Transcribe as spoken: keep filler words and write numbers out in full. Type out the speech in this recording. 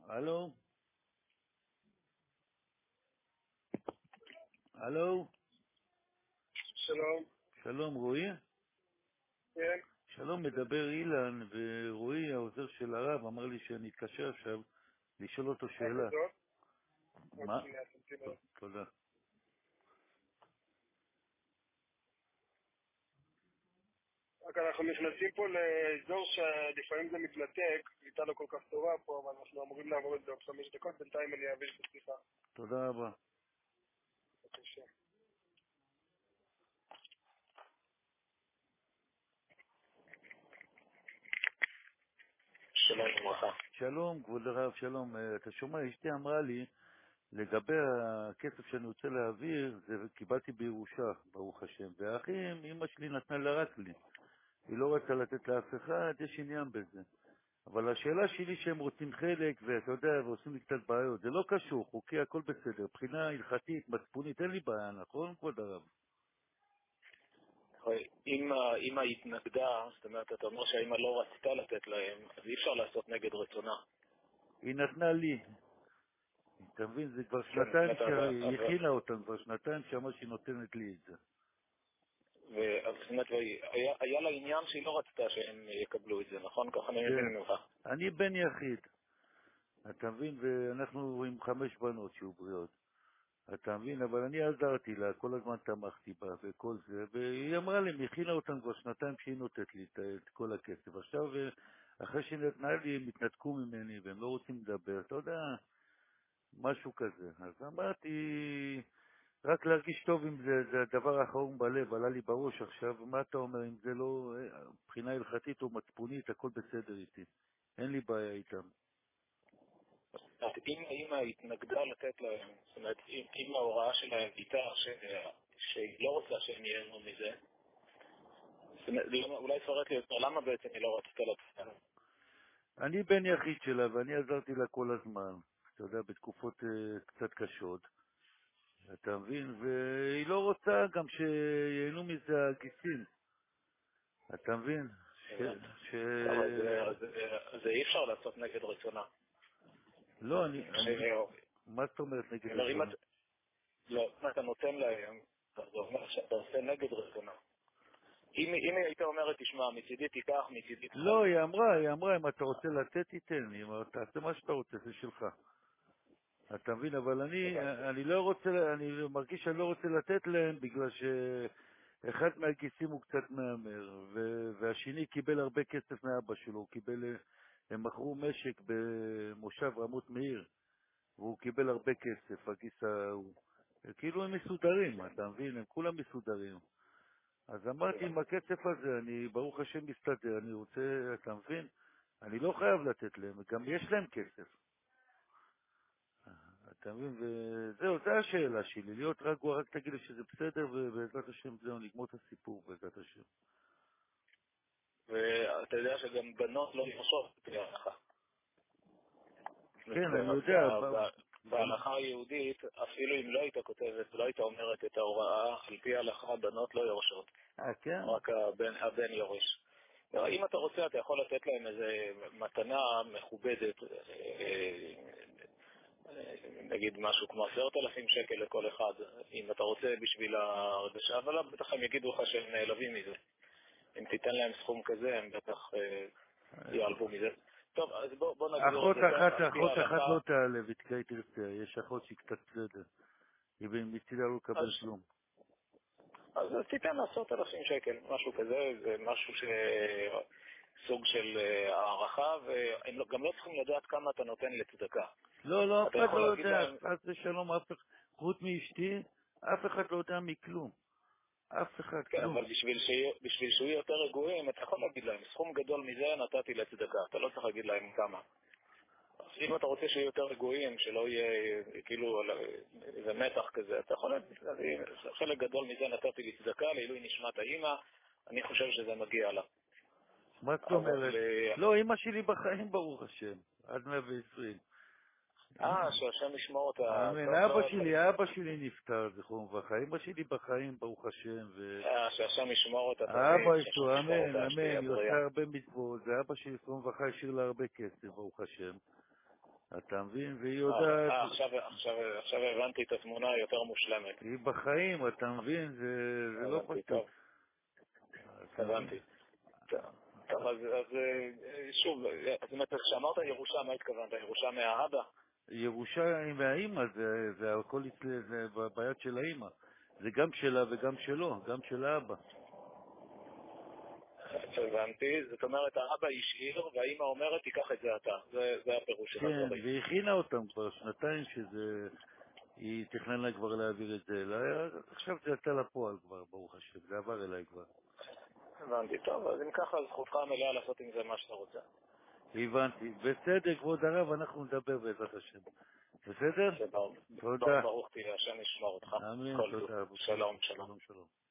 הלו? הלו? שלום. שלום, רועי? כן. שלום, מדבר אילן, ורועי, העוזר של הרב, אמר לי שאני אתקשר עכשיו לשאול אותו רק שאלה. הזאת. עוד מה? שנייה, תמתין רגע. תודה. רק אנחנו נכנסים פה לאזור שלפעמים זה מתנתק, קליטה לא כל כך טובה פה, אבל אנחנו אמורים לעבור את זה עוד חמש דקות, בינתיים אני אעביר את השיחה. תודה רבה. בבקשה. שלום וברכה. שלום, כבוד הרב, שלום. אה, אתה שומע, אשתי אמרה לי, לגבי הכסף שאני רוצה להעביר, זה קיבלתי בירושה, ברוך השם. והאחים, אמא שלי נתנה לה רק לי. היא לא רצה לתת לאף אחד, יש עניין בזה. אבל השאלה שלי שהם רוצים חלק, ואתה יודע, ועושים לי קצת בעיות, זה לא קשור, חוקי, הכל בסדר. מבחינה הלכתית, מצפונית, אין לי בעיה, נכון, כבוד הרב? אם האמא התנגדה, זאת אומרת, אתה אומר שהאמא לא רצתה לתת להם, אז אי אפשר לעשות נגד רצונה. היא נתנה לי, אתה מבין, זה כבר כן, שנתיים זאת אומרת, שהיא אבל... הכינה אותם, כבר שנתיים שאמרה שהיא נותנת לי את זה. זאת אומרת, היה, היה לה עניין שהיא לא רצתה שהם יקבלו את זה, נכון? ככה אני מבין כן, ממך. אני בן יחיד, אתה מבין, ואנחנו עם חמש בנות שהיו בריאות. אתה מבין, אבל אני עזרתי לה, כל הזמן תמכתי בה וכל זה, והיא אמרה לי, היא הכינה אותם כבר שנתיים שהיא נותנת לי את, את כל הכסף. עכשיו, אה, אחרי שהיא נתנה לי, הם התנתקו ממני והם לא רוצים לדבר, אתה יודע, משהו כזה. אז אמרתי, רק להרגיש טוב עם זה, זה הדבר האחרון בלב, עלה לי בראש עכשיו, מה אתה אומר, אם זה לא, אה, מבחינה הלכתית או מצפונית, הכל בסדר איתי. אין לי בעיה איתם. אז אם האמא התנגדה לתת להם, זאת אומרת, אם, אם ההוראה שלהם הייתה ש... שהיא לא רוצה שהם ייהנו מזה, זאת אומרת, למה- אולי תפרט לי יותר, למה בעצם היא לא רצתה לתת להם? אני בן יחיד שלה ואני עזרתי לה כל הזמן, אתה יודע, בתקופות uh, קצת קשות, אתה מבין? והיא לא רוצה גם שייהנו מזה הגיסים, אתה מבין? ש... הבנתי. ש... אבל זה, אז, אז אי אפשר לעשות נגד רצונה. לא, אני, ש... אני... מה זאת אומרת נגד כלומר, אם, את, רצונה? לא, אם אתה נותן להם, אז זה אומר שאתה עושה נגד רצונה. אם, אם היא הייתה אומרת, תשמע, מצידי תיקח, מצידי לא, תחלק. היא אמרה, היא אמרה, אם אתה רוצה לתת, תיתן, היא אמרה, תעשה מה שאתה רוצה, זה שלך. אתה מבין, אבל אני, הבנתי. אני לא רוצה, אני מרגיש שאני לא רוצה לתת להם בגלל שאחד מהגיסים הוא קצת מהמר, ו- והשני קיבל הרבה כסף מאבא שלו, הוא קיבל, הם מכרו משק במושב רמות מאיר, והוא קיבל הרבה כסף, הגיס ההוא. כאילו הם מסודרים, אתה מבין, הם כולם מסודרים. אז אמרתי, עם הבנתי. הכסף הזה, אני ברוך השם מסתדר, אני רוצה, אתה מבין? אני לא חייב לתת להם, גם יש להם כסף. אתה מבין? וזהו, זו השאלה שלי, להיות רגוע, רק תגיד לי שזה בסדר, ובעזרת השם זהו, נגמור את הסיפור בעזרת השם. ואתה יודע שגם בנות לא יורשות לפי ההלכה. כן, אני ב- יודע, ב- ב... ב- ב... בהלכה היהודית, אפילו אם לא היית כותבת ולא היית אומרת את ההוראה, על פי ההלכה בנות לא יורשות, אה, כן? רק הבן, הבן יורש. אם אתה רוצה, אתה יכול לתת להם איזה מתנה מכובדת, אה, אה, נגיד משהו כמו עשרת אלפים שקל לכל אחד, אם אתה רוצה בשביל הרגשה, אבל בטח הם יגידו לך שהם נעלבים מזה. אם תיתן להם סכום כזה, הם בטח אה, יעלבו מזה. טוב, אז בוא, בוא נגדיר את אחות זה כך, אחת, על פי אחות אחת ההלכה, לא תעלה ותקראי תרצה, יש אחות שהיא קצת בסדר, היא מצידה לא אז, לקבל כלום. אז תיתן עשרת אלפים שקל, משהו כזה, זה משהו ש... סוג של אה, הערכה, והם לא- גם לא צריכים לדעת כמה אתה נותן לצדקה. לא, לא, אף אתה אחד יכול לא להגיד יודע, להם, חס ושלום, אף אחד, חוץ מאשתי, אף אחד לא יודע מכלום, אף אחד, כן, כלום. אבל בשביל שיהיו, בשביל שיהיו יותר רגועים, אתה יכול להגיד להם, סכום גדול מזה נתתי לצדקה, אתה לא צריך להגיד להם כמה. אז אם אתה רוצה שיהיו יותר רגועים, שלא יהיה כאילו איזה מתח כזה, אתה יכול להגיד, חלק גדול מזה נתתי לצדקה, לעילוי נשמת האמא, אני חושב שזה מגיע לה. מה זאת אומרת? אבל, אה, לא, אמא שלי בחיים ברוך השם, עד מאה ועשרים. אה, שהשם ישמור אותה, אמן. טוב, אבא לא, לא, שלי, אבא שלי נפטר, זכרו לברכה. אמא שלי בחיים, ברוך השם, אה, שהשם ישמור אותה תמיד, והאבא שהשם איתו, ישמור אמן, אותה, אמן, שתהיה היא עושה בריאה. הרבה מצוות, ואבא שלי, זכרו לברכה, השאיר לה הרבה כסף, ברוך השם. אתה מבין? והיא יודעת... אה, עכשיו, עכשיו, עכשיו הבנתי את התמונה היותר מושלמת. היא בחיים, אתה מבין? זה, זה לא הבנתי, פשוט. טוב. אתה מבין? הבנתי. טוב, אז, אז שוב, אז כשאמרת ירושה, מה התכוונת? ירושה מהאבא? ירושה מהאימא, זה, זה הכל אצלי, זה ביד של האימא. זה גם שלה וגם שלו, גם של האבא. הבנתי, זאת אומרת, האבא השאיר והאימא אומרת, תיקח את זה אתה. זה, זה הפירוש של הדברים. כן, והכינה אותם כבר שנתיים שזה... היא תכננה כבר להעביר את זה אליי, עכשיו זה יצא לפועל כבר, ברוך השם, זה עבר אליי כבר. הבנתי, טוב, אז אם ככה, זכותך המלאה לעשות עם זה מה שאתה רוצה. הבנתי. בסדר, כבוד הרב, אנחנו נדבר בעזרת השם. בסדר? תודה. ברוך תהיה, השם ישמור אותך. אמן, כל טוב. תודה. שלום, שלום. שלום, שלום.